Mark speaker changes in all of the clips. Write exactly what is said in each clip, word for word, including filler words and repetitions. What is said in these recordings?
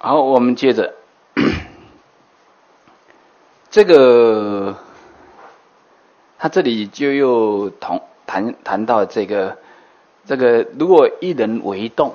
Speaker 1: 好，我们接着这个，他这里就又同谈谈到这个这个，如果一人为动，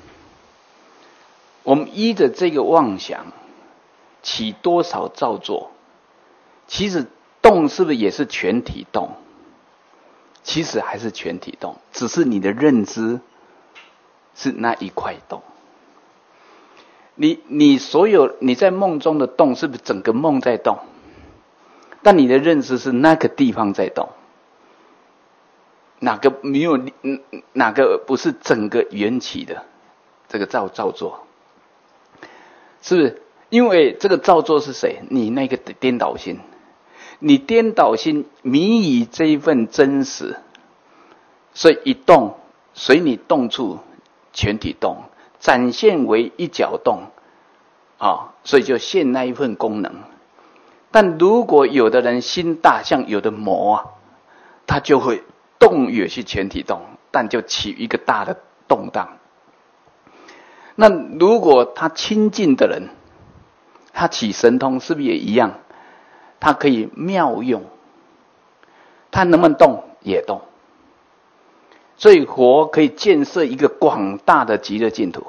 Speaker 1: 我们依着这个妄想起多少造作，其实动是不是也是全体动？其实还是全体动，只是你的认知是那一块动。你你所有你在梦中的动，是不是整个梦在动？但你的认知是那个地方在动，哪个没有哪个不是整个缘起的这个造造作？是不是？因为这个造作是谁？你那个颠倒心，你颠倒心迷以这一份真实，所以一动随你动处全体动，展现为一角动啊、哦，所以就现那一份功能。但如果有的人心大，像有的魔啊，他就会动也是全体动，但就起一个大的动荡。那如果他亲近的人，他起神通是不是也一样？他可以妙用，他能不能动也动。所以佛可以建设一个广大的极乐净土，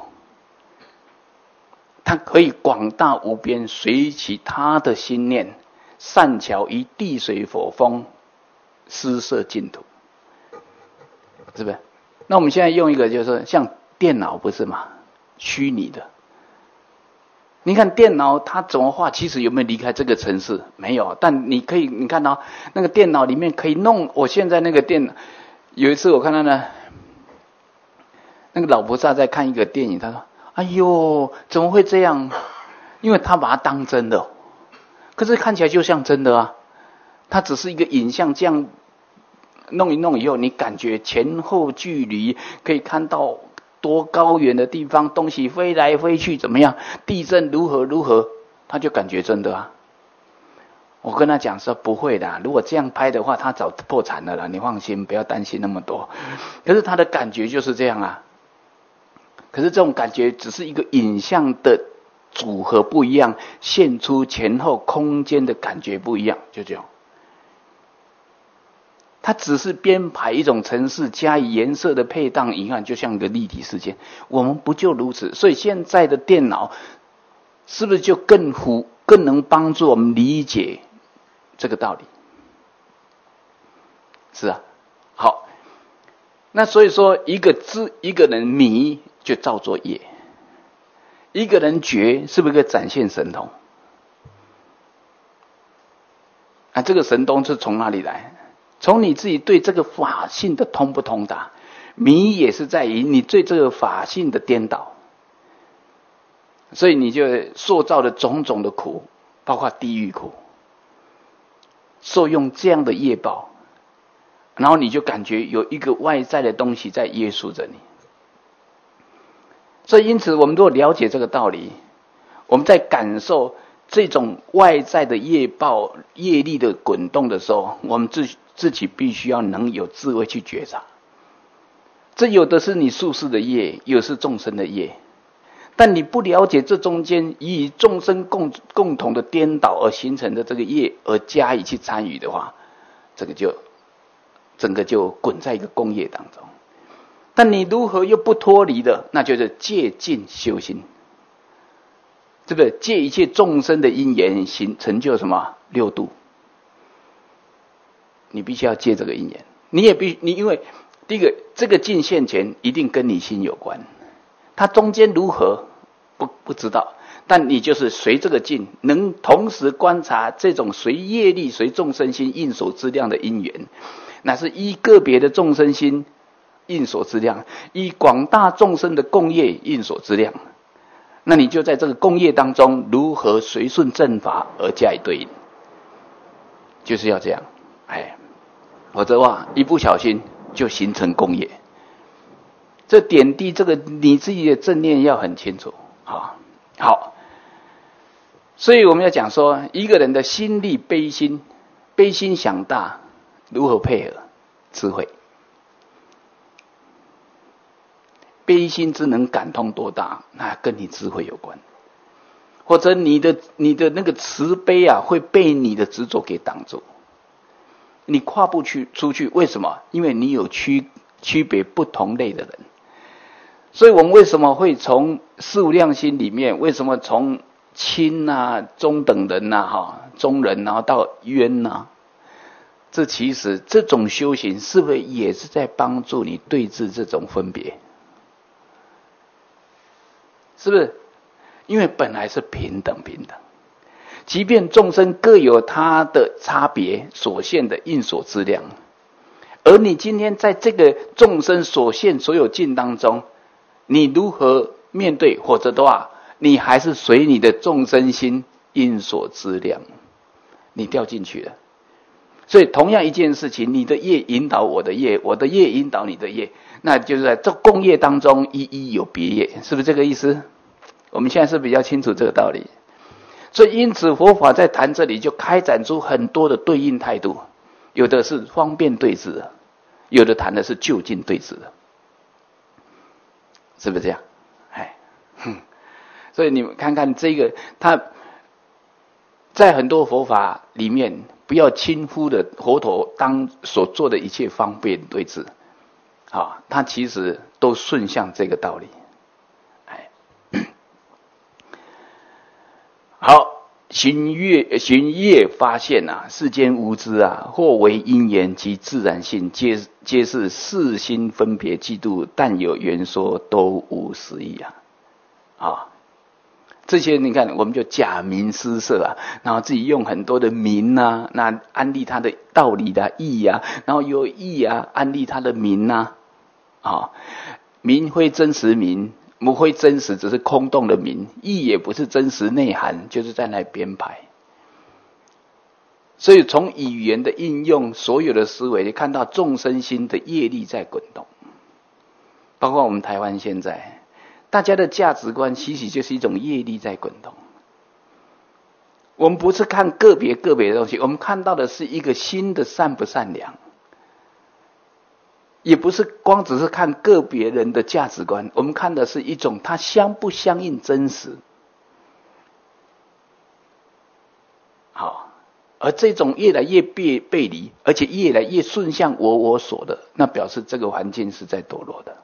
Speaker 1: 它可以广大无边，随其他的心念，善巧于地水火风，施设净土，是不是？那我们现在用一个就是像电脑不是吗？虚拟的，你看电脑它怎么画，其实有没有离开这个城市？没有，但你可以你看到那个电脑里面可以弄，我现在那个电脑，有一次我看到呢，那个老菩萨在看一个电影，他说哎呦怎么会这样，因为他把它当真的，可是看起来就像真的啊，它只是一个影像，这样弄一弄以后，你感觉前后距离可以看到多高远的地方，东西飞来飞去怎么样，地震如何如何，他就感觉真的啊。我跟他讲说不会的，如果这样拍的话他早破产了啦，你放心，不要担心那么多。可是他的感觉就是这样啊，可是这种感觉只是一个影像的组合不一样，现出前后空间的感觉不一样，就这样。它只是编排一种程式，加以颜色的配当，一看就像一个立体世界。我们不就如此？所以现在的电脑是不是就更符、更能帮助我们理解这个道理？是啊，好。那所以说，一个知一个人迷就造作业，一个人觉是不是可以展现神通？啊，这个神通是从哪里来？从你自己对这个法性的通不通达，迷也是在于你对这个法性的颠倒，所以你就塑造了种种的苦，包括地狱苦，受用这样的业报，然后你就感觉有一个外在的东西在约束着你。所以因此我们如果了解这个道理，我们在感受这种外在的业报业力的滚动的时候，我们自自己必须要能有智慧去觉察。这有的是你宿世的业，有的是众生的业，但你不了解这中间以众生共共同的颠倒而形成的这个业而加以去参与的话，这个就整个就滚在一个共业当中。但你如何又不脱离的，那就是戒尽修心，是不是？借一切众生的因缘行成就什么六度？你必须要借这个因缘，你也必你因为第一个这个尽现前一定跟你心有关，它中间如何不不知道，但你就是随这个尽，能同时观察这种随业力随众生心应所之量的因缘，乃是依个别的众生心应所之量，依广大众生的共业应所之量。那你就在这个共业当中，如何随顺正法而加以对应，就是要这样。哎，否则的话，一不小心就形成共业。这点滴，这个你自己的正念要很清楚。好，好。所以我们要讲说，一个人的心力悲心，悲心想大，如何配合？智慧。悲心之能感通多大，那跟你智慧有关。 或者你的你的那个慈悲啊，会被你的执着给挡住，你跨不去出去。为什么？因为你有区区别不同类的人。所以我们为什么会从四无量心里面，为什么从亲啊、中等人呐、啊、哈、中人，然后到冤呐、啊？这其实这种修行是不是也是在帮助你对治这种分别？是不是？因为本来是平等平等，即便众生各有他的差别所现的应所资量，而你今天在这个众生所现所有境当中，你如何面对？或者的话，你还是随你的众生心应所资量，你掉进去了。所以同样一件事情，你的业引导我的业，我的业引导你的业，那就是在这共业当中一一有别业，是不是这个意思？我们现在是比较清楚这个道理。所以因此佛法在谈这里就开展出很多的对应态度，有的是方便对治的，有的谈的是就近对治的，是不是这样？哎，哼，所以你们看看这个，他在很多佛法里面，不要轻忽的佛陀当所做的一切方便对治，啊，他其实都顺向这个道理。哎，好，寻业寻业发现啊，世间无知啊，或为因缘及自然性，皆皆是世心分别嫉妒，但有缘说，都无实义啊！啊，这些你看，我们就假名施设啊，然后自己用很多的名啊，那安利他的道理的、啊、义啊，然后有义啊，安利他的名啊，啊，名非真实名。不会真实，只是空洞的名，义也不是真实内涵，就是在那编排。所以从语言的应用，所有的思维，看到众生心的业力在滚动。包括我们台湾现在，大家的价值观其实就是一种业力在滚动。我们不是看个别个别的东西，我们看到的是一个心的善不善良。也不是光只是看个别人的价值观，我们看的是一种它相不相应真实。好，而这种越来越背背离，而且越来越顺向我我所的，那表示这个环境是在堕落的。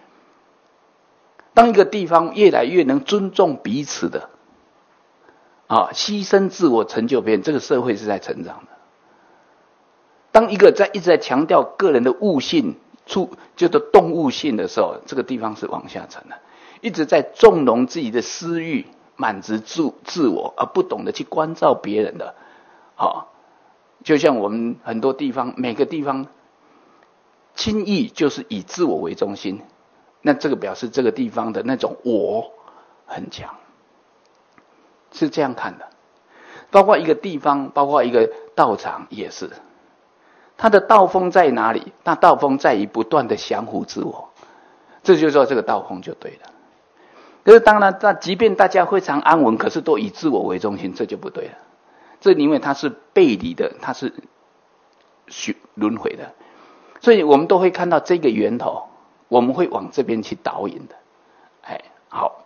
Speaker 1: 当一个地方越来越能尊重彼此的，啊，牺牲自我成就别人，这个社会是在成长的。当一个在一直在强调个人的悟性，出就是动物性的时候，这个地方是往下沉的。一直在纵容自己的私欲，满足自自我，而不懂得去关照别人的，好，就像我们很多地方，每个地方轻易就是以自我为中心，那这个表示这个地方的那种我很强，是这样看的。包括一个地方，包括一个道场也是。他的道风在哪里？那道风在于不断的降服自我，这就说这个道风就对了。可是当然，那即便大家非常安稳，可是都以自我为中心，这就不对了。这因为它是背离的，它是轮回的，所以我们都会看到这个源头，我们会往这边去导引的。哎，好，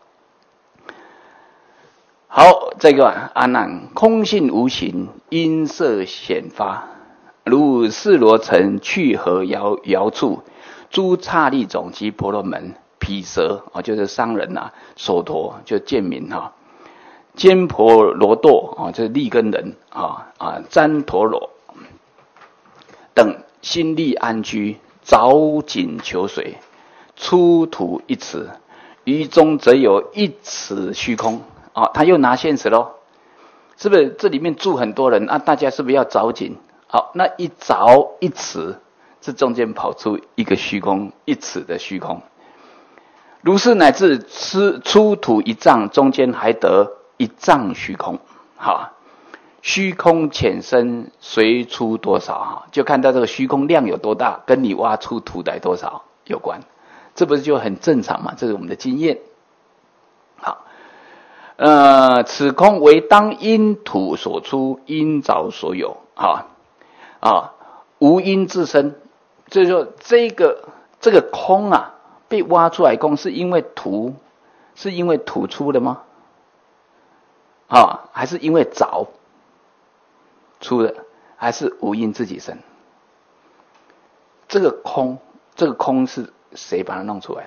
Speaker 1: 好，这个阿难，空性无形，因色显发。如四罗城去河遥遥处，诸刹利种及婆罗门、毗舍啊，就是商人啊，首陀就贱民啊，坚婆罗堕啊，就是利根人啊啊，旃陀罗等心力安居，凿井求水，出土一尺，于中则有一尺虚空啊，他又拿现实咯，是不是？这里面住很多人啊，大家是不是要凿井？好，那一凿一尺，这中间跑出一个虚空，一尺的虚空。如是乃至出出土一丈，中间还得一丈虚空。好，虚空浅深随出多少哈，就看到这个虚空量有多大，跟你挖出土来多少有关。这不是就很正常吗？这是我们的经验。好，呃，此空为当因土所出，因凿所有。好。啊，无因自身，就是说这个这个空啊，被挖出来空，是因为土，是因为土出的吗？ 啊，还是因为着出的，还是无因自己生？这个空，这个空是谁把它弄出来的？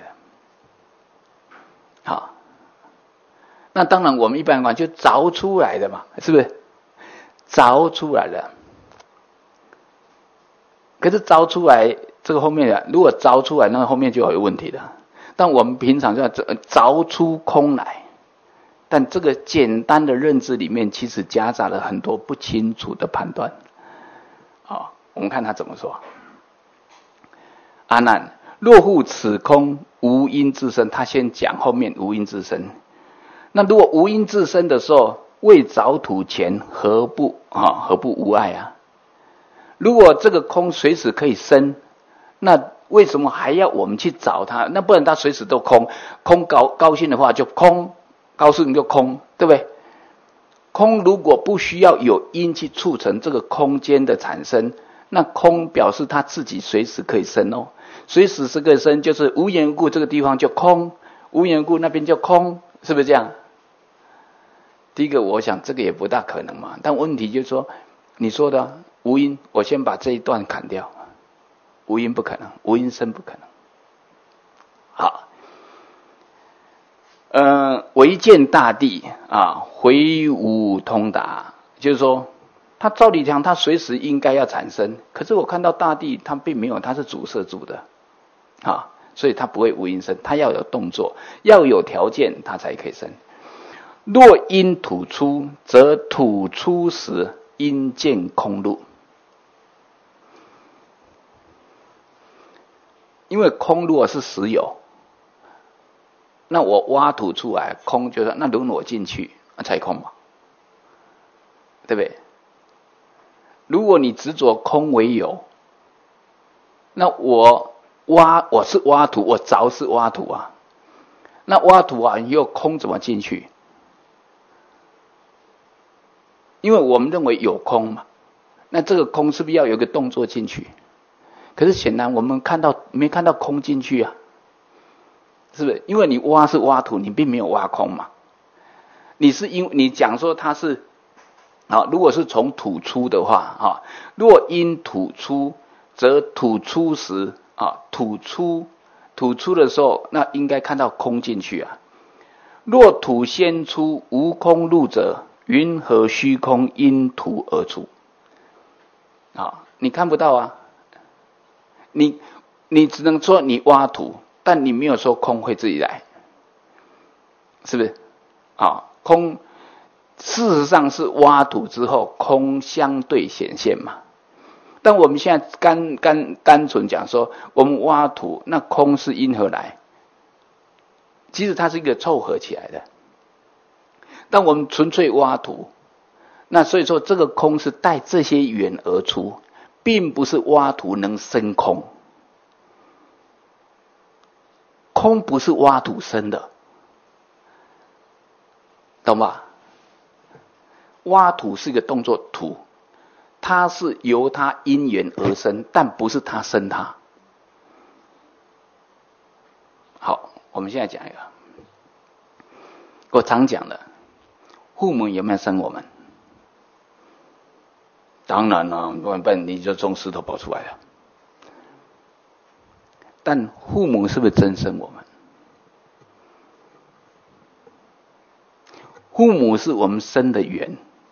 Speaker 1: 好，那当然我们一般讲就着出来的嘛，是不是？着出来的。可是着出来这个后面的，如果着出来，那后面就有问题了。但我们平常就要着出空来，但这个简单的认知里面，其实夹杂了很多不清楚的判断。好，我们看他怎么说。阿难，若复此空无因自生，他先讲后面无因自生。那如果无因自生的时候，未着土前，何不啊？何不无碍啊？如果这个空随时可以生，那为什么还要我们去找它？那不然它随时都空，空高高兴的话就空，高兴就空，对不对？空如果不需要有因去促成这个空间的产生，那空表示它自己随时可以生哦，随时是可以生，就是无缘无故这个地方就空，无缘无故那边就空，是不是这样？第一个，我想这个也不大可能嘛，但问题就是说，你说的无因，我先把这一段砍掉。无因不可能，无因生不可能。好，呃，唯见大地啊，回无通达，就是说，它照理讲，它随时应该要产生，可是我看到大地，它并没有，它是阻塞住的，啊，所以它不会无因生，它要有动作，要有条件，它才可以生。若因土出，则土出时因见空路。因为空如果是实有，那我挖土出来，空就是那轮我进去才空嘛，对不对？如果你执着空为有，那我挖我是挖土，我凿是挖土啊，那挖土啊，你又空怎么进去？因为我们认为有空嘛，那这个空是不是要有一个动作进去？可是显然我们看到没看到空进去啊？是不是？因为你挖是挖土，你并没有挖空嘛。你是因你讲说它是啊，如果是从土出的话啊，若因土出，则土出时啊，土出土出的时候，那应该看到空进去啊。若土先出，无空入者，云何虚空因土而出？啊，你看不到啊。你你只能说你挖土，但你没有说空会自己来，是不是？啊，空事实上是挖土之后，空相对显现嘛。但我们现在单单单纯讲说，我们挖土，那空是因何来？其实它是一个凑合起来的。但我们纯粹挖土，那所以说这个空是带这些缘而出。并不是挖土能生空，空不是挖土生的，懂吧？挖土是一个动作，土它是由它因缘而生，但不是它生它。好，我们现在讲一个，我常讲的，父母有没有生我们？当然了，不然你就从石头跑出来了。但父母是不是真生我们？父母是我们生的缘，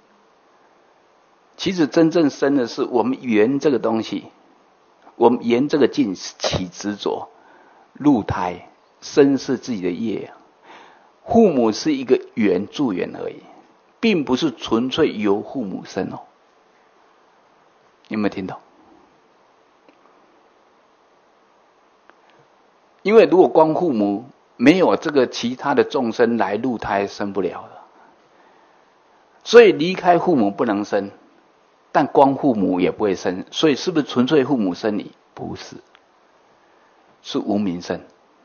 Speaker 1: 其实真正生的是我们缘这个东西，我们缘这个境起执着，入胎生是自己的业，父母是一个缘助缘而已，并不是纯粹由父母生哦。有没有听懂？因为如果光父母，没有这个其他的众生来入胎，生不了的。所以离开父母不能生，但光父母也不会生。所以是不是纯粹父母生你？不是，是无明生。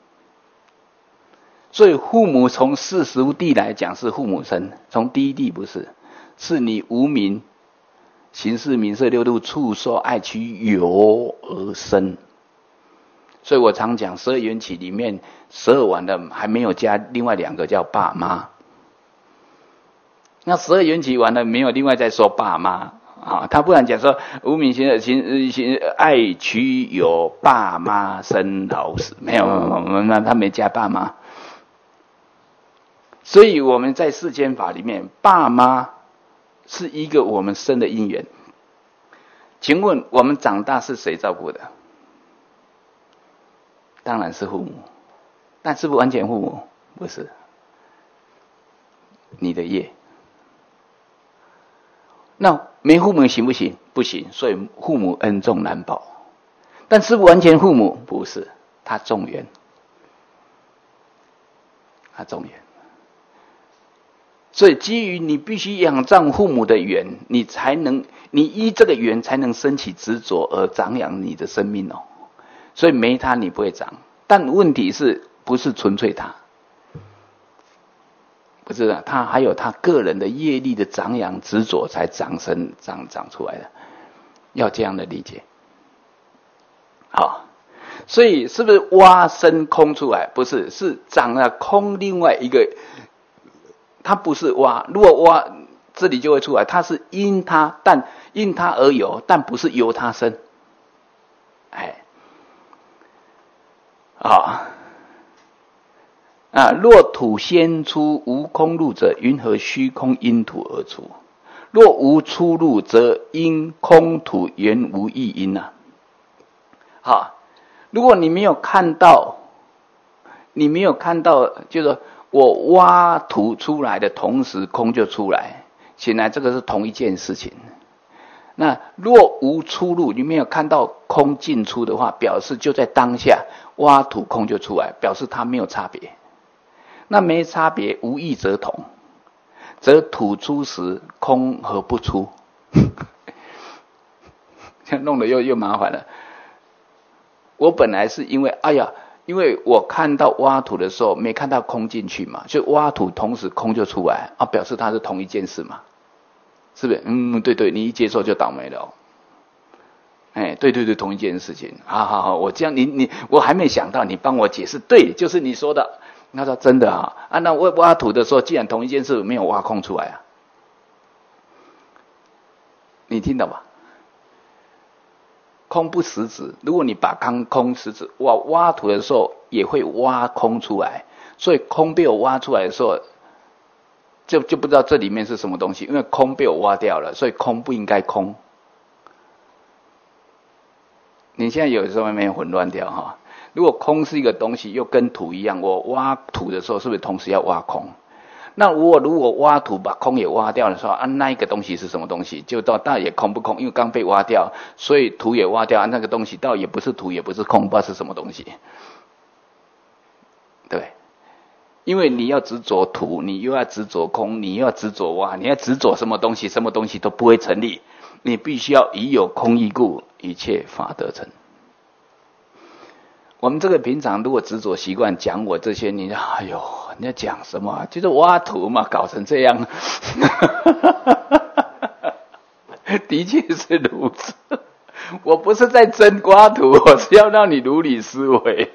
Speaker 1: 所以父母从世俗谛来讲是父母生，从第一谛不是，是你无明。形式名色六度触受爱取有而生，所以我常讲十二缘起里面十二丸的还没有加另外两个叫爸妈， 那十二缘起完了，没有另外再说爸妈啊，他不然讲说无明行的行行爱取有爸妈生老死，没有，那他没加爸妈。所以我们在世间法里面，爸妈是一个我们生的因缘。请问我们长大是谁照顾的？当然是父母，但是不完全父母，不是你的业。那没父母行不行？不行。所以父母恩重难报，但是不完全父母，不是，他重缘，他重缘。所以基于你必须仰仗父母的缘，你才能，你依这个缘才能升起执着而长养你的生命哦。所以没他你不会长，但问题是不是纯粹他？不是的，他还有他个人的业力的长养执着才长生长长出来的，要这样的理解。好，所以是不是挖生空出来？不是，是长了空另外一个。它不是挖，如果挖这里就会出来，它是因它，但因它而有，但不是由它生。哎，啊啊！若土先出，无空路者，云何虚空因土而出？若无出路，则因空土原无异因啊。好，如果你没有看到，你没有看到，就是说我挖土出来的同时，空就出来，显然这个是同一件事情。那若无出路，你没有看到空进出的话，表示就在当下挖土空就出来，表示它没有差别。那没差别，无异则同，则土出时空何不出？这样弄得又又麻烦了。我本来是因为哎呀。因为我看到挖土的时候没看到空进去嘛，就挖土同时空就出来啊，表示它是同一件事嘛，是不是？嗯，对对，你一接受就倒霉了哦。哎，对对对，同一件事情。好好好，我这样你你我还没想到，你帮我解释，对，就是你说的。他说真的啊，啊，那我挖土的时候，既然同一件事没有挖空出来啊，你听到吧？空不实质，如果你把空空实质挖挖土的时候，也会挖空出来，所以空被我挖出来的时候，就就不知道这里面是什么东西，因为空被我挖掉了，所以空不应该空。你现在有时候没有混乱掉哈？如果空是一个东西，又跟土一样，我挖土的时候是不是同时要挖空？那我如果挖土把空也挖掉的时候，啊，那一个东西是什么东西？就到到也空不空？因为刚被挖掉，所以土也挖掉，啊，那个东西到也不是土，也不是空，不知道是什么东西。对，因为你要执着土，你又要执着空，你又要执着挖，你要执着什么东西，什么东西都不会成立。你必须要以有空义故，一切法得成。我们这个平常如果执着习惯讲我这些，你哎呦，你在讲什么？就是挖土嘛，搞成这样。的确是如此。我不是在真挖土，我是要让你如理思维。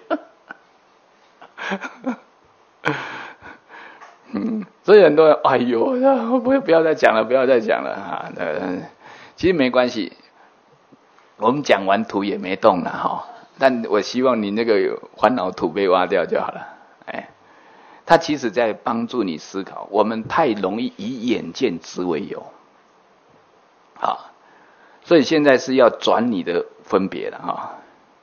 Speaker 1: 嗯，所以很多人，哎呦，不不要再讲了，不要再讲了啊！其实没关系，我们讲完土也没动了哈。但我希望你那个烦恼土被挖掉就好了。哎，它其实在帮助你思考。我们太容易以眼见之为有，好，所以现在是要转你的分别了哈。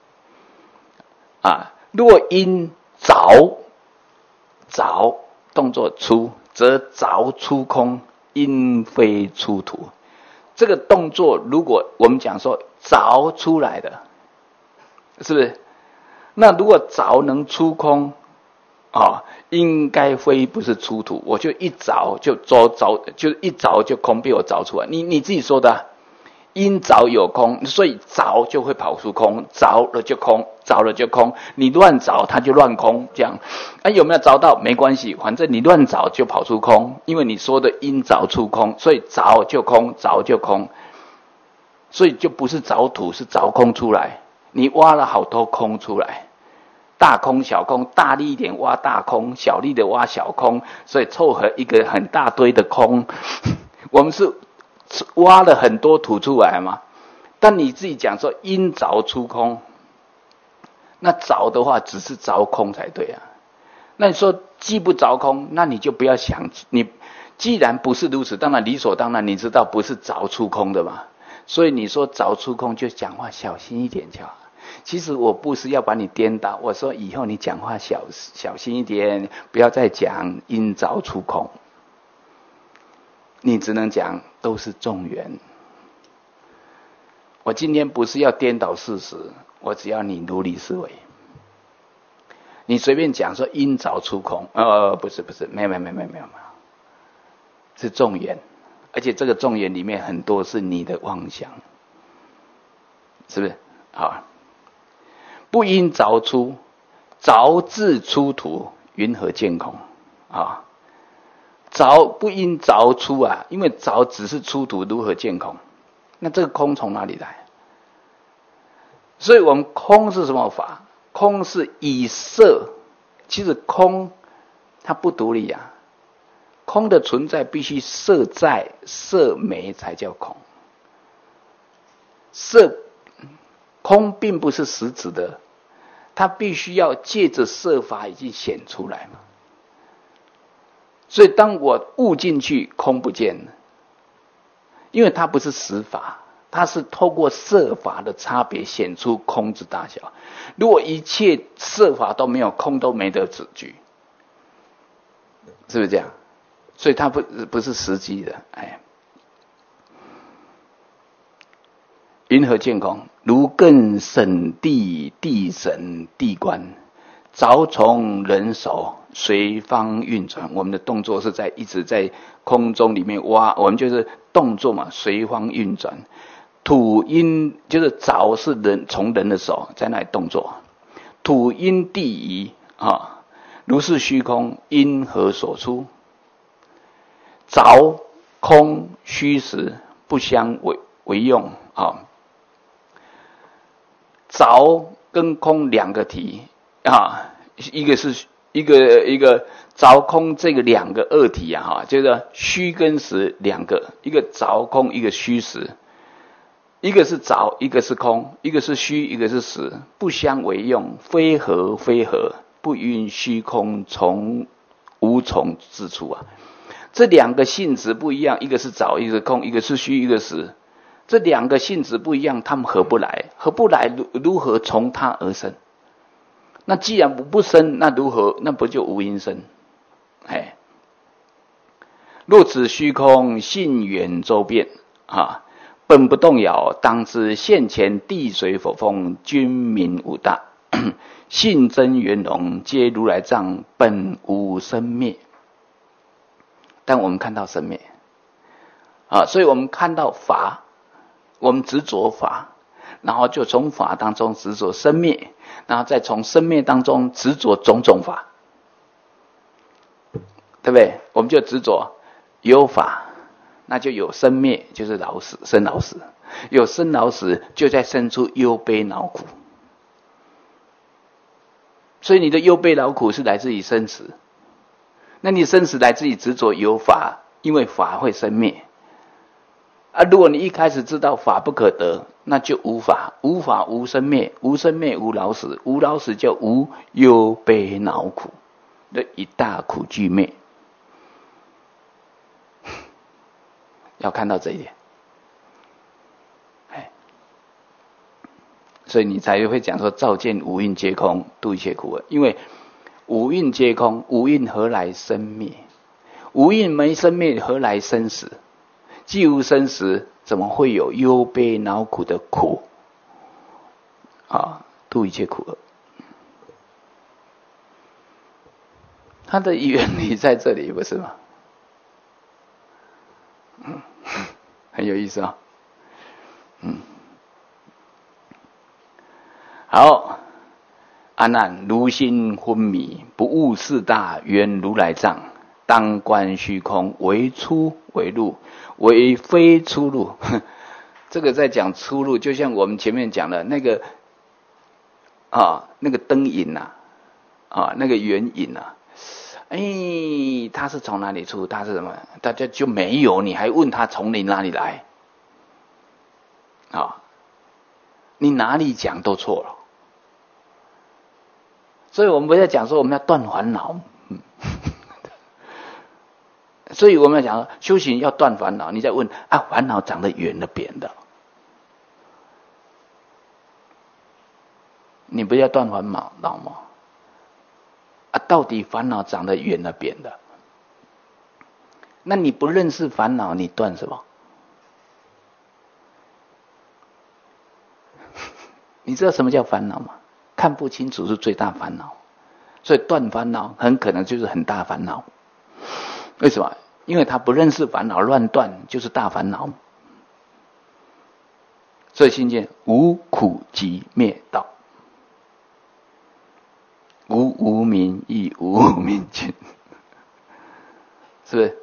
Speaker 1: 啊，若因凿凿动作出，则凿出空，因非出土。这个动作，如果我们讲说凿出来的。是不是？那如果凿能出空，啊、哦，应该非不是出土。我就一凿就凿凿，就一凿就空被我凿出来。你你自己说的、啊，因凿有空，所以凿就会跑出空，凿了就空，凿了就空。你乱凿它就乱空，这样啊有没有凿到没关系，反正你乱凿就跑出空，因为你说的因凿出空，所以凿就空，凿就空，所以就不是凿土，是凿空出来。你挖了好多空出来， 大空小空，大力一点挖大空，小力的挖小空，所以凑合一个很大堆的空。我们是挖了很多土出来嘛，但你自己讲说因凿出空，那凿的话只是凿空才对啊。那你说既不凿空，那你就不要想，你既然不是如此，当然理所当然，你知道不是凿出空的嘛。所以你说凿出空，就讲话小心一点就好。其实我不是要把你颠倒，我说以后你讲话小小心一点，不要再讲因凿出空，你只能讲都是众缘。我今天不是要颠倒事实，我只要你如理思维。你随便讲说因凿出空，呃，不是不是，没有没有没有没有没有，是众缘，而且这个众缘里面很多是你的妄想，是不是？好，不因凿出，凿自出土，云何见空？啊，凿不因凿出啊，因为凿只是出土，如何见空？那这个空从哪里来？所以我们空是什么法？空是以色，其实空它不独立啊。空的存在必须色在色没才叫空。色空并不是实质的，它必须要借着色法已经显出来嘛。所以当我悟进去，空不见了，因为它不是实法。它是透过色法的差别显出空之大小。如果一切色法都没有，空都没得指据，是不是这样？所以它不不是实际的。哎，云何见空？如更审地，地审地观，凿从人手，随方运转。我们的动作是在一直在空中里面挖，我们就是动作嘛，随方运转。土因就是凿是人从人的手在那里动作，土因地移啊，如是虚空因何所出？凿空虚实不相为为用啊。凿跟空两个体啊，一个是一个一个凿空这个两个二体啊，哈，就是虚跟实两个，一个凿空，一个虚实。一个是凿，一个是空，一个是虚，一个是实，不相为用，非合非合，不允虚空从无从之处啊。这两个性质不一样，一个是凿，一个是空，一个是虚，一个实。这两个性质不一样，他们合不来，合不来如何从它而生？那既然不不生，那如何？那不就无因生？哎，若此虚空性远周遍啊。本不动摇，当知现前地水火风君民五大，性真圆融，皆如来藏，本无生灭。但我们看到生灭啊，所以我们看到法，我们执着法，然后就从法当中执着生灭，然后再从生灭当中执着种种法，对不对？我们就执着有法。那就有生灭，就是老死生老死，有生老死，就在生出忧悲恼苦。所以你的忧悲恼苦是来自于生死，那你生死来自于执着有法，因为法会生灭啊。如果你一开始知道法不可得，那就无法，无法无生灭，无生灭无老死，无老死就无忧悲恼苦，这一大苦俱灭。要看到这一点，哎，所以你才会讲说照见五蕴皆空，度一切苦厄。因为五蕴皆空，五蕴何来生灭？五蕴没生灭，何来生死？既无生死，怎么会有忧悲恼苦的苦？啊，度一切苦厄。它的原理在这里，不是吗？嗯，很有意思啊、哦。嗯，好，阿难，如心昏迷，不悟四大缘如来藏，当观虚空，为出为入，为非出入。这个在讲出入，就像我们前面讲的那个啊，那个灯影啊， 啊，那个缘引啊，哎，它是从哪里出？它是什么？大家就没有，你还问他从你哪里来？啊，你哪里讲都错了。所以我们不要讲说我们要断烦恼，嗯，所以我们要讲修行要断烦恼。你再问啊，烦恼长得圆的扁的，你不要断烦恼吗？啊，到底烦恼长得圆的扁的？那你不认识烦恼，你断什么？你知道什么叫烦恼吗？看不清楚是最大烦恼，所以断烦恼很可能就是很大烦恼。为什么？因为他不认识烦恼，乱断就是大烦恼。所以心见无苦集灭道，无无明亦无无明尽，是不是？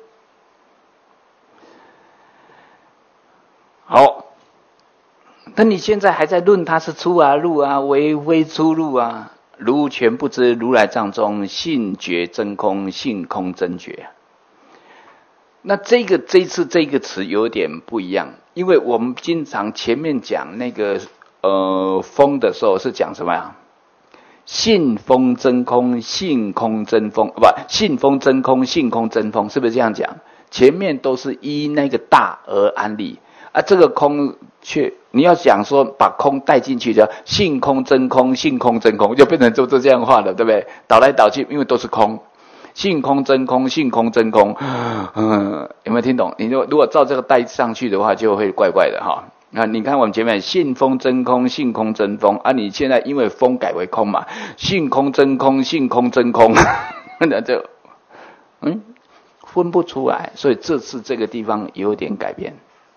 Speaker 1: 好。但你现在还在论他是出啊入啊，为非出入啊，如全不知如来藏中性觉真空，性空真觉。那这个这一次这个词有点不一样，因为我们经常前面讲那个呃风的时候是讲什么呀？性风真空，性空真风，不，性风真空，性空真风，是不是这样讲？前面都是依那个大而安立。啊，这个空却你要讲说把空带进去，叫性空真空，性空真空，就变成就就这样画了，对不对？倒来倒去，因为都是空，性空真空，性空真空，嗯，有没有听懂？你如果照这个带上去的话，就会怪怪的哈。那你看我们前面性风真空，性空真风啊，你现在因为风改为空嘛，性空真空，性空真空，那就嗯分不出来，所以这次这个地方有点改变。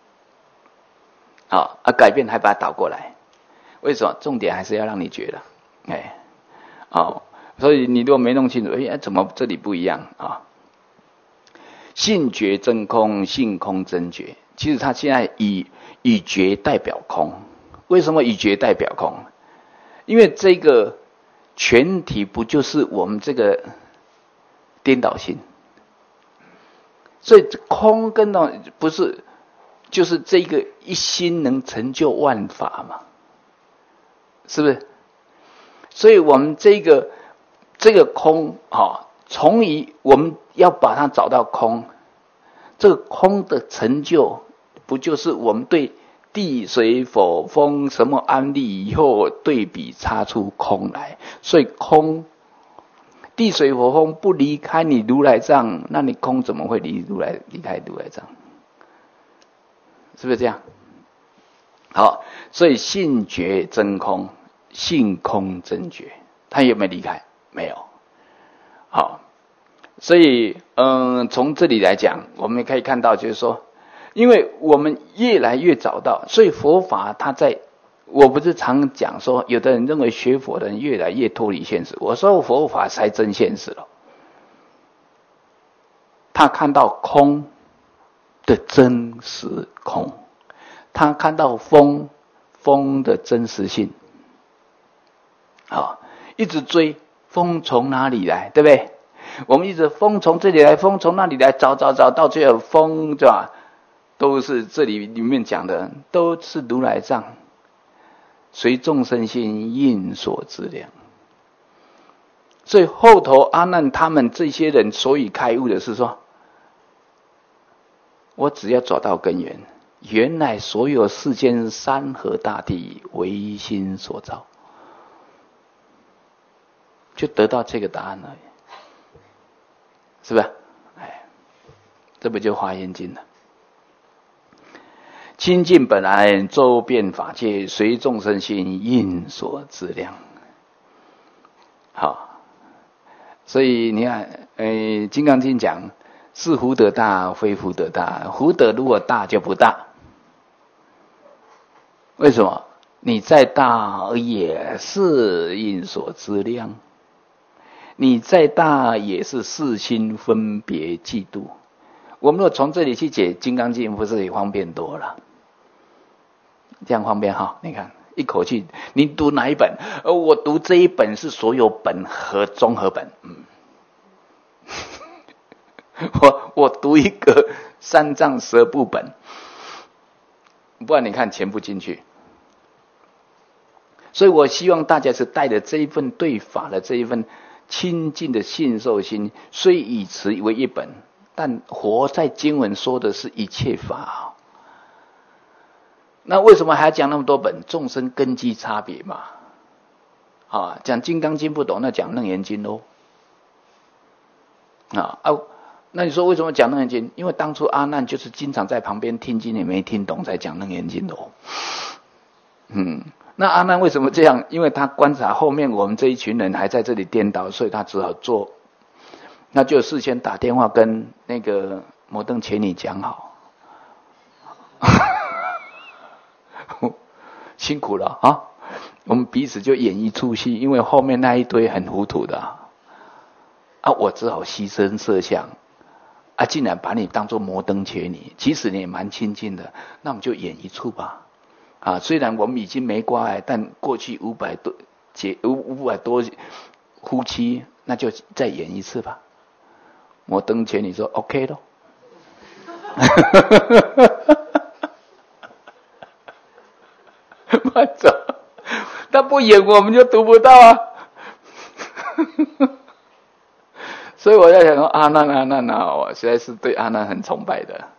Speaker 1: 好啊，改变还把它倒过来，为什么？重点还是要让你觉得，哎，哦，所以你如果没弄清楚，哎，怎么这里不一样啊？性觉真空，性空真觉。其实他现在以以觉代表空，为什么以觉代表空？因为这个全体不就是我们这个颠倒心，所以空跟到不是。就是这个一心能成就万法嘛，是不是？所以我们这个这个空啊，从于我们要把它找到空，这个空的成就，不就是我们对地水火风什么安立以后对比差出空来？所以空地水火风不离开你如来藏，那你空怎么会离如来离开如来藏？是不是这样？好，所以性觉真空，性空真觉，他有没有离开？没有。好，所以嗯，从这里来讲，我们可以看到，就是说，因为我们越来越找到，所以佛法它在，我不是常讲说，有的人认为学佛的人越来越脱离现实，我说佛法才真现实了。他看到空的真实空，他看到风风的真实性，啊，一直追风从哪里来，对不对？我们一直风从这里来，风从那里来，找找找到最后风，对吧？都是这里里面讲的，都是如来藏，随众生心应所知量。所以后头阿难他们这些人所以开悟的是说，我只要找到根源，原来所有世间山河大地唯心所造，就得到这个答案而已，是不是？哎，这不就华严经了？清净本来周遍法界，随众生心应所知量。好，所以你看，呃，《金刚经》讲。是福德大，非福德大。福德如果大就不大，为什么？你再大也是应所知量，你再大也是四心分别嫉妒。我们如果从这里去解《金刚经》，不是也方便多了？这样方便哈？你看一口气，你读哪一本？呃，我读这一本是所有本和综合本。嗯，我我读一个三藏十二部本，不然你看钱不进去。所以我希望大家是带着这一份对法的这一份亲近的信受心，虽以此为一本，但活在经文说的是一切法。那为什么还要讲那么多本？众生根基差别嘛。啊，讲金刚经不懂，那讲楞严经喽。啊啊，那你说为什么讲楞严经？因为当初阿难就是经常在旁边听经也没听懂，才讲楞严经喽。嗯。那阿难为什么这样？因为他观察后面我们这一群人还在这里颠倒，所以他只好做，那就事先打电话跟那个摩登伽女讲好，辛苦了啊！我们彼此就演一出戏，因为后面那一堆很糊涂的啊，啊我只好牺牲色相，啊，竟然把你当作摩登伽女，其实你也蛮亲近的，那我们就演一出吧。啊，虽然我们已经没关爱，但过去五百多结五五百多夫妻，那就再演一次吧。摩登伽女说 OK 咯。慢走，他不演我们就读不到啊。所以我在想说，阿难阿难啊，我实在是对阿难很崇拜的。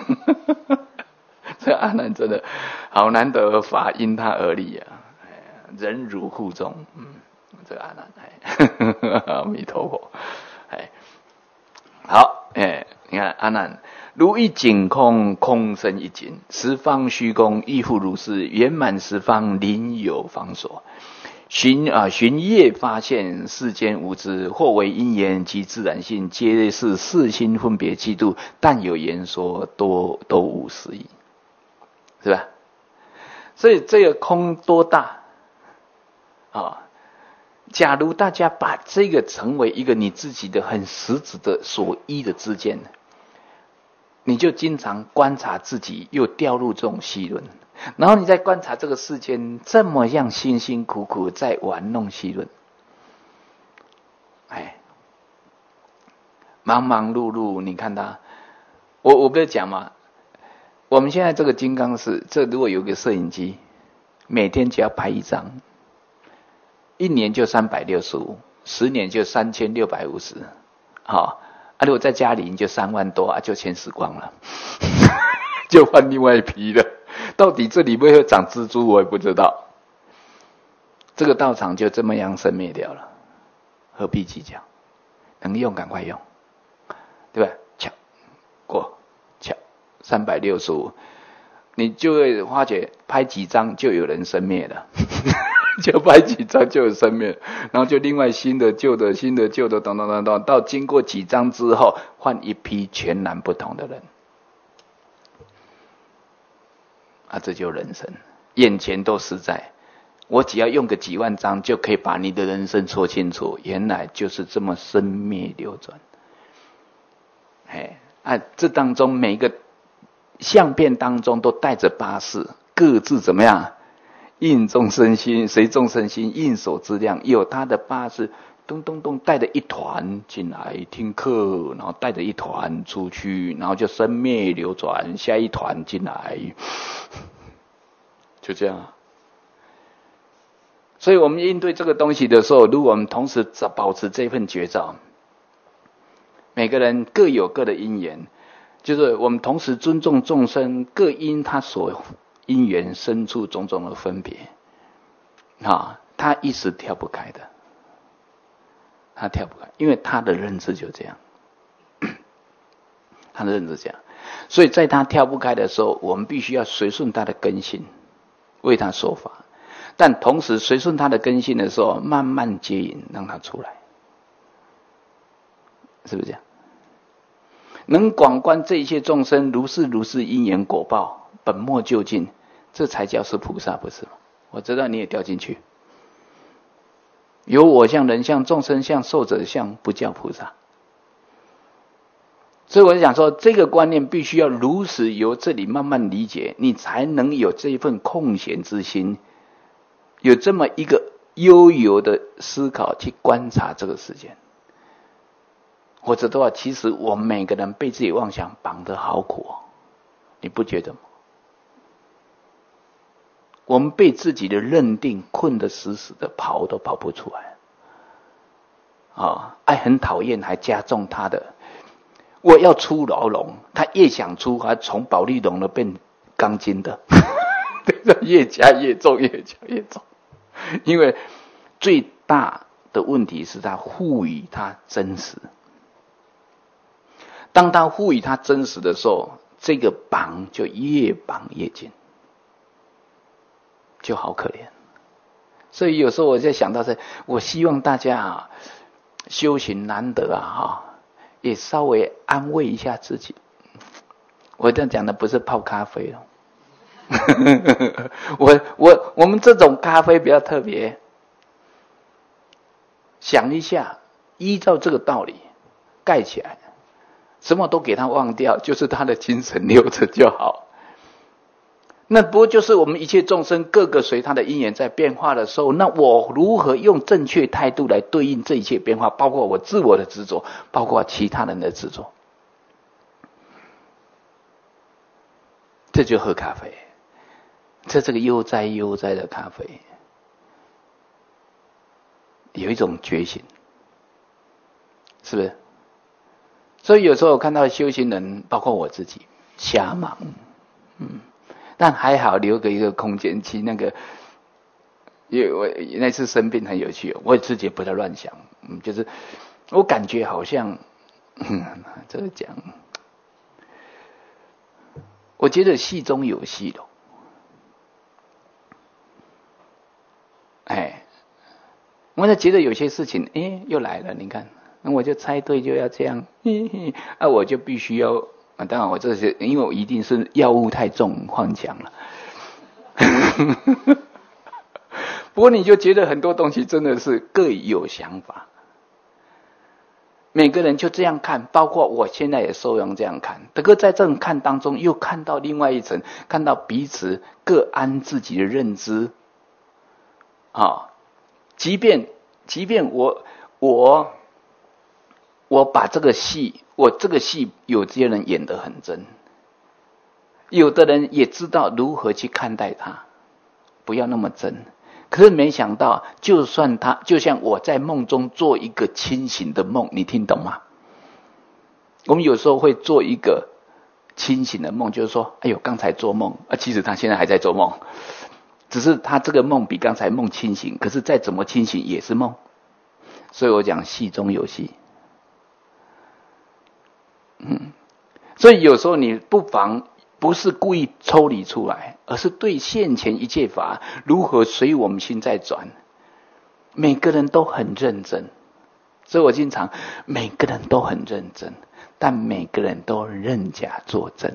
Speaker 1: 这阿难真的好难得，法因他而立啊，忍辱负重。嗯，这个阿难，阿弥陀佛。哎，好，哎，你看阿难，如一境空，空生一境，十方虚空亦复如是，圆满十方，临有方所。寻啊寻业发现世间无知，或为因缘及自然性，皆是四心分别嫉妒，但有言说，多都无实义。是吧？所以这个空多大啊、哦？假如大家把这个成为一个你自己的很实质的所依的知见，你就经常观察自己又掉入这种戏论，然后你再观察这个世间这么样辛辛苦苦在玩弄戏论，哎，忙忙碌碌，你看他，我我不是讲嘛。我们现在这个金刚室，这如果有个摄影机，每天只要拍一张，一年就三百六十五，十年就三千六百五十，好，啊，如果在家里你就三万多啊，就全死光了，就换另外一批了。到底这里会不会长蜘蛛，我也不知道。这个道场就这么样生灭掉了，何必计较？能用赶快用，对吧？巧过。三百六十五，你就会发觉拍几张就有人生灭了，就拍几张就有生灭，然后就另外新的、旧的、新的、旧的，等等等等，到经过几张之后，换一批全然不同的人，啊，这就人生，眼前都实在。我只要用个几万张，就可以把你的人生说清楚，原来就是这么生灭流转。哎，啊，这当中每一个相片当中都带着八识，各自怎么样应众生心，随众生心应所知量，有他的八识，咚咚咚带着一团进来听课，然后带着一团出去，然后就生灭流转，下一团进来，就这样。所以我们应对这个东西的时候，如果我们同时保持这份觉照，每个人各有各的因缘，就是我们同时尊重众生，各因他所因缘生出种种的分别，啊，他一时跳不开的，他跳不开，因为他的认知就这样，他的认知这样，所以在他跳不开的时候，我们必须要随顺他的根性，为他说法，但同时随顺他的根性的时候，慢慢接引，让他出来，是不是这样？能广观这一切众生如是如是因缘果报，本末究竟，这才叫是菩萨，不是吗？我知道你也掉进去，有我相、人相、众生相、寿者相，不叫菩萨。所以我就想说，这个观念必须要如实由这里慢慢理解，你才能有这一份空闲之心， 有这么一个悠游的思考去观察这个世界。或者的话，其实我们每个人被自己妄想绑得好苦哦，你不觉得吗？我们被自己的认定困得死死的，跑都跑不出来。啊、哦，爱很讨厌，还加重他的。我要出牢笼，他越想出，还从保丽龙的变钢筋的，越加越重，越加越重。因为最大的问题是他赋予他真实。当他赋予他真实的时候，这个绑就越绑越紧，就好可怜。所以有时候我在想到这，我希望大家啊，修行难得啊，哈，也稍微安慰一下自己。我这样讲的不是泡咖啡哦，我我我们这种咖啡比较特别。想一下，依照这个道理盖起来。什么都给他忘掉，就是他的精神留着就好。那不过就是我们一切众生各个随他的因缘在变化的时候，那我如何用正确态度来对应这一切变化，包括我自我的执着，包括其他人的执着。这就喝咖啡，这这个悠哉悠哉的咖啡，有一种觉醒，是不是？所以有时候我看到修行人，包括我自己，瞎忙，嗯，但还好留个一个空间去那个，因为我那次生病很有趣，我自己也不在乱想，嗯，就是我感觉好像，嗯，这个讲，我觉得戏中有戏了，哎，我就觉得有些事情，哎，又来了，你看。那我就猜对就要这样，嘿嘿，啊，我就必须要啊！当然，我这些因为我一定是药物太重，幻想了。不过你就觉得很多东西真的是各有想法，每个人就这样看，包括我现在也受用这样看。不过在这种看当中，又看到另外一层，看到彼此各安自己的认知。啊，即便即便我我。我把这个戏，我这个戏有些人演得很真，有的人也知道如何去看待它，不要那么真。可是没想到，就算他，就像我在梦中做一个清醒的梦，你听懂吗？我们有时候会做一个清醒的梦，就是说，哎呦，刚才做梦啊，其实他现在还在做梦，只是他这个梦比刚才梦清醒，可是再怎么清醒也是梦。所以我讲戏中有戏。嗯，所以有时候你不妨不是故意抽离出来，而是对现前一切法如何随我们心在转。每个人都很认真，所以我经常每个人都很认真，但每个人都认假作真。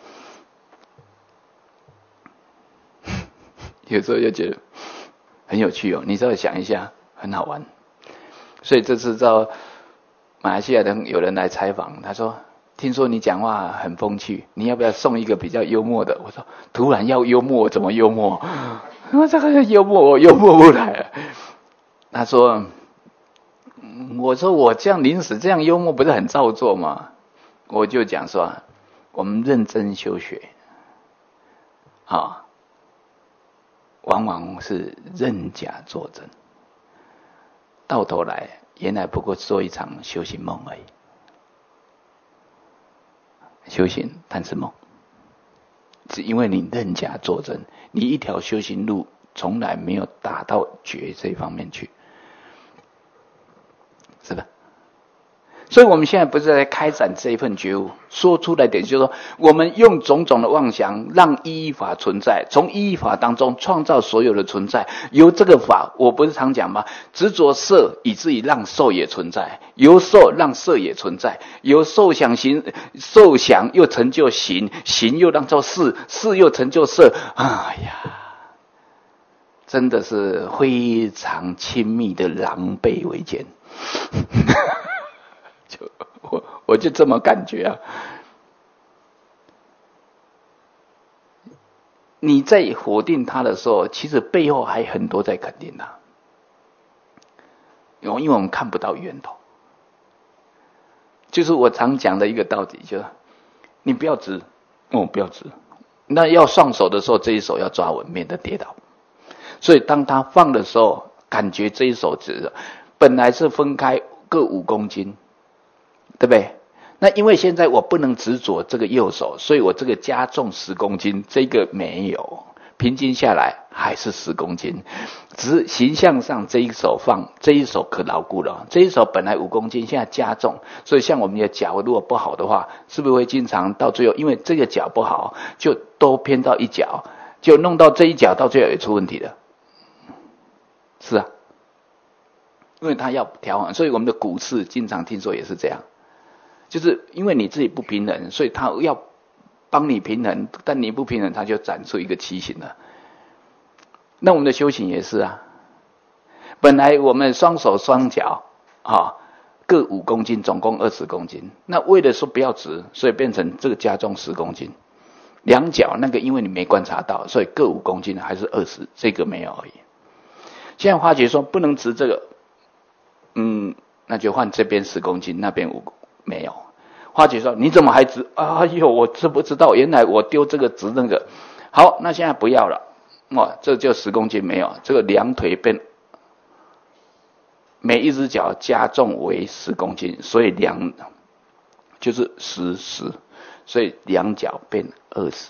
Speaker 1: 有时候就觉得很有趣哦，你稍微想一下，很好玩。所以这次到马来西亚的有人来采访，他说听说你讲话很风趣，你要不要送一个比较幽默的？我说突然要幽默，怎么幽默？我这个幽默我幽默不来了。他说，我说我这样临时这样幽默不是很造作吗？我就讲说，我们认真修学，啊，往往是认假作真，到头来原来不过做一场修行梦而已。修行但是梦，是因为你认假作真，你一条修行路从来没有达到觉这方面去，是吧？所以我们现在不是在开展这一份觉悟，说出来点就是说，我们用种种的妄想让依法存在，从依法当中创造所有的存在。由这个法，我不是常讲吗？执着色以至于让受也存在，由受让色也存在，由受想行，受想又成就行，行又让做事，事又成就色。哎呀，真的是非常亲密的狼狈为奸。就我我就这么感觉啊。 你在否定他的时候，其实背后还很多在肯定他。因为我们看不到源头。就是我常讲的一个道理，就是你不要直，哦，不要直。那要上手的时候，这一手要抓稳，免得跌倒。所以当他放的时候，感觉这一手直，本来是分开各五公斤，对不对？那因为现在我不能执着这个右手，所以我这个加重十公斤，这个没有，平均下来还是十公斤，只是形象上这一手放，这一手可牢固了。这一手本来五公斤，现在加重，所以像我们的脚如果不好的话，是不是会经常到最后，因为这个脚不好，就都偏到一脚，就弄到这一脚到最后也出问题了。是啊，因为他要调衡，所以我们的股市经常听说也是这样。就是因为你自己不平衡，所以他要帮你平衡，但你不平衡，他就展出一个畸形了。那我们的修行也是啊，本来我们双手双脚啊各五公斤，总共二十公斤。那为了说不要直，所以变成这个加重十公斤。两脚那个因为你没观察到，所以各五公斤还是二十，这个没有而已。现在花姐说不能直这个，嗯，那就换这边十公斤，那边五公斤。没有，花姐说你怎么还直？哎呦，我知不知道？原来我丢这个直那个。好，那现在不要了。哇，这就十公斤没有，这个两腿变，每一只脚加重为十公斤，所以两就是十十，所以两脚变二十。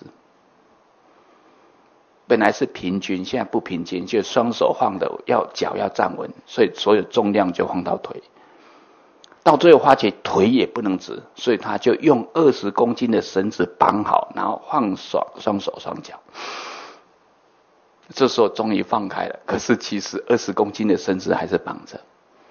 Speaker 1: 本来是平均，现在不平均，就双手放的要脚要站稳，所以所有重量就放到腿。到最后花姐腿也不能直，所以他就用二十公斤的绳子绑好，然后放双双手双脚。这时候终于放开了，可是其实二十公斤的绳子还是绑着。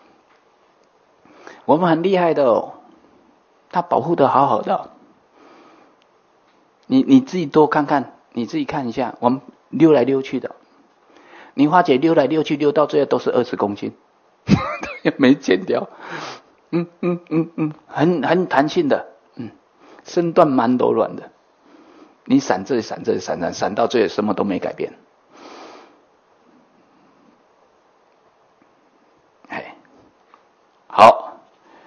Speaker 1: 我们很厉害的哦，他保护得好好的哦。你你自己多看看，你自己看一下，我们溜来溜去的，你花姐溜来溜去，溜到最后都是二十公斤，也没减掉。嗯嗯嗯嗯，很很弹性的，嗯，身段蛮柔软的。你闪这里闪这里闪闪闪到最后什么都没改变。哎，好，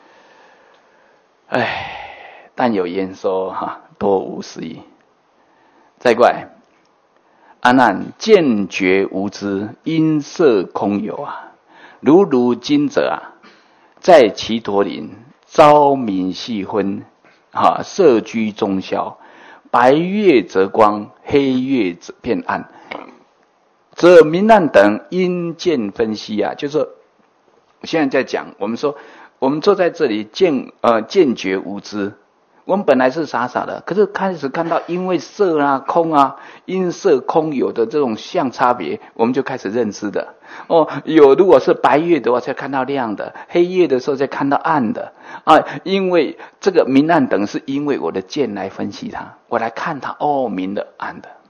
Speaker 1: 哎，但有言说哈，多无思议。再过来，阿难见觉无知，因色空有啊，如如今者啊。在祇陀林，朝明夕昏，啊，色居中宵，白月则光，黑月则变暗。则明暗等因见分析啊，就是说，现在在讲，我们说，我们坐在这里见呃见觉无知，我们本来是傻傻的，可是开始看到因为色啊空啊，因色空有的这种相差别，我们就开始认知的。哦，有如果是白月的话，才看到亮的；黑夜的时候才看到暗的啊。因为这个明暗等是因为我的见来分析它，我来看它哦，明的暗的。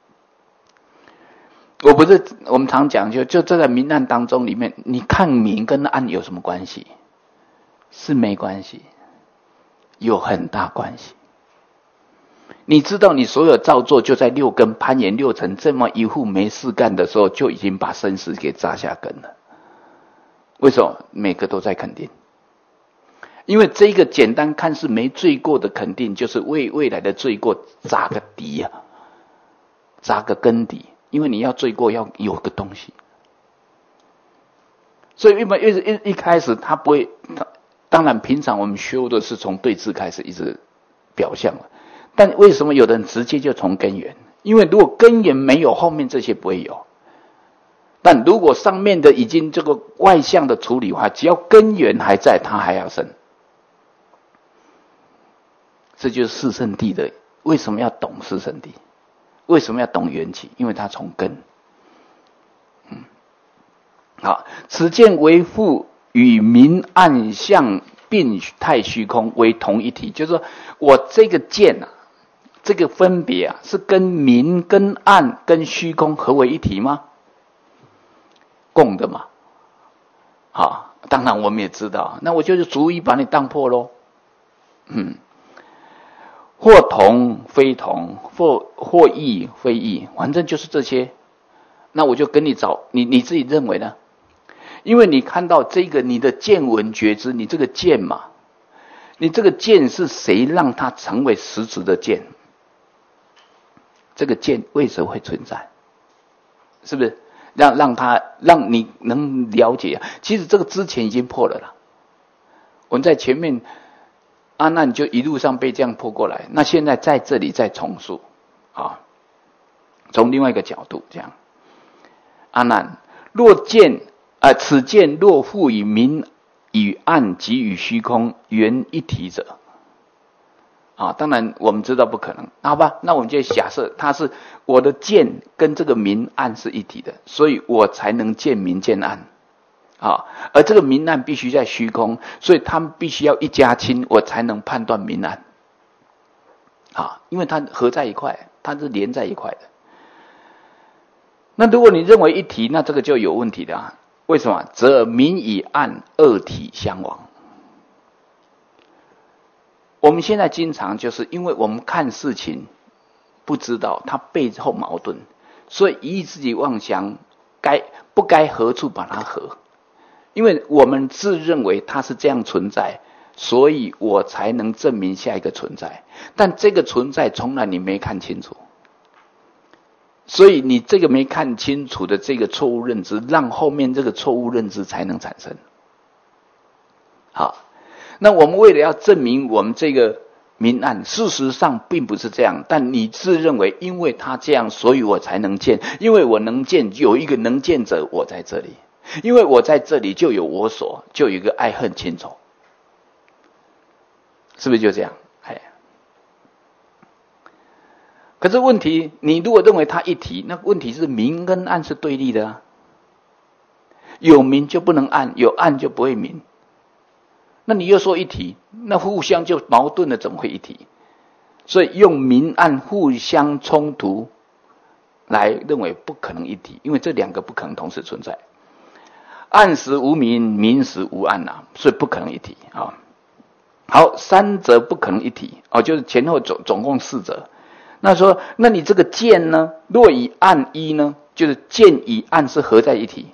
Speaker 1: 我不是我们常讲就就这在明暗当中里面，你看明跟暗有什么关系？是没关系，有很大关系。你知道你所有造作就在六根攀岩六尘这么一户没事干的时候，就已经把生死给扎下根了。为什么？每个都在肯定。因为这个简单看似没罪过的肯定，就是为未来的罪过扎个底啊，扎个根底。因为你要罪过要有个东西，所以一般一一一开始他不会，当然平常我们修的是从对治开始一直表象了。但为什么有的人直接就从根源？因为如果根源没有，后面这些不会有。但如果上面的已经这个外向的处理的话，只要根源还在，它还要生。这就是四圣谛的为什么要懂四圣谛，为什么要懂缘起？因为它从根。嗯，好，此见为复与明暗相并态虚空为同一体，就是说我这个见啊。这个分别啊，是跟明、跟暗、跟虚空合为一体吗？共的嘛。好，当然我们也知道，那我就是逐一把你当破咯。嗯， 或同非同，或或异非异，反正就是这些。那我就跟你找，你你自己认为呢？因为你看到这个你的见闻觉知，你这个见嘛，你这个见是谁让它成为实质的见？这个见为什么会存在？是不是让让它让你能了解？其实这个之前已经破了啦。我们在前面阿难就一路上被这样破过来，那现在在这里再重述啊，从另外一个角度这样。阿难，若见啊、呃，此见若复以明与暗及与虚空原一体者，啊，当然我们知道不可能，好吧？那我们就假设它是我的见跟这个明暗是一体的，所以我才能见明见暗，啊，而这个明暗必须在虚空，所以他们必须要一家亲，我才能判断明暗，啊，因为它合在一块，它是连在一块的。那如果你认为一体，那这个就有问题的啊。为什么？则明与暗二体相亡。我们现在经常就是因为我们看事情不知道它背后矛盾，所以以自己妄想该不该何处把它合，因为我们自认为它是这样存在，所以我才能证明下一个存在，但这个存在从来你没看清楚，所以你这个没看清楚的这个错误认知，让后面这个错误认知才能产生。好，那我们为了要证明我们这个明暗，事实上并不是这样，但你自认为因为他这样，所以我才能见，因为我能见，有一个能见者，我在这里，因为我在这里就有我所，就有一个爱恨情仇，是不是就这样？哎，可是问题，你如果认为它一体，那问题是明跟暗是对立的啊，有明就不能暗，有暗就不会明。那你又说一体，那互相就矛盾了，怎么会一体？所以用明暗互相冲突来认为不可能一体，因为这两个不可能同时存在。暗时无明，明时无暗啊，所以不可能一体啊。好，三者不可能一体哦，就是前后总总共四者。那说，那你这个见呢？若以暗一呢，就是见与暗是合在一体。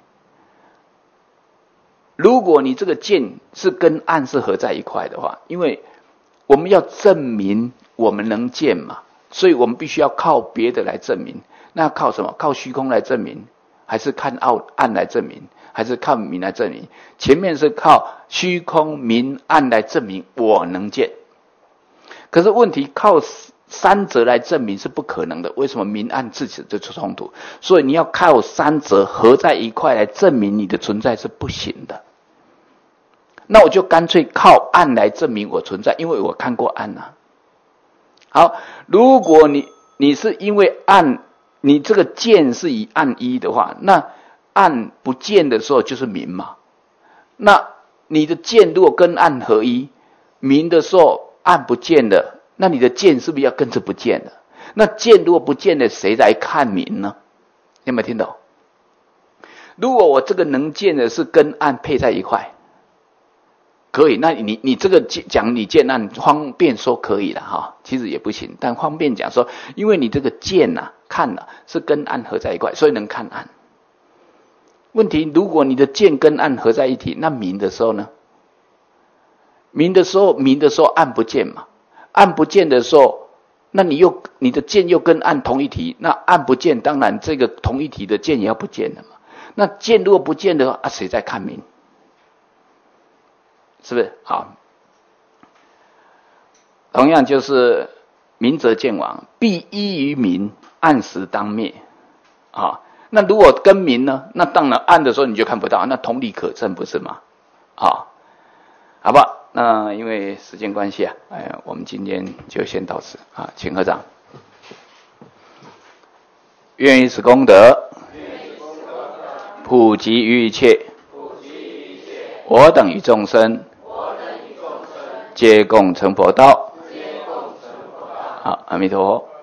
Speaker 1: 如果你这个见是跟暗是合在一块的话，因为我们要证明我们能见嘛，所以我们必须要靠别的来证明。那靠什么？靠虚空来证明，还是看暗来证明，还是靠明来证明？前面是靠虚空明暗来证明我能见，可是问题靠三者来证明是不可能的。为什么？明暗自己就冲突，所以你要靠三者合在一块来证明你的存在是不行的。那我就干脆靠暗来证明我存在，因为我看过暗啊。好，如果你你是因为暗，你这个见是以暗一的话，那暗不见的时候就是明嘛。那你的见如果跟暗合一，明的时候暗不见了，那你的见是不是要跟着不见了？那见如果不见了，谁来看明呢？有没有听懂？如果我这个能见的是跟暗配在一块，可以，那你你这个讲你见暗方便说可以了哈，其实也不行，但方便讲说，因为你这个见啊看啊是跟暗合在一块，所以能看暗。问题，如果你的见跟暗合在一起，那明的时候呢？明的时候，明的时候暗不见嘛，暗不见的时候，那你又你的见又跟暗同一体，那暗不见，当然这个同一体的见也要不见了嘛。那见如果不见的话，啊，谁在看明？是不是？好，同样就是明则见亡，必依于明，暗时当灭。啊，那如果跟明呢？那当然暗的时候你就看不到，那同理可证，不是吗？啊，好吧，那因为时间关系啊，哎，我们今天就先到此啊，请合掌。愿以此功德，普及于一切，我等与众生，皆共成佛道。好，阿弥陀佛。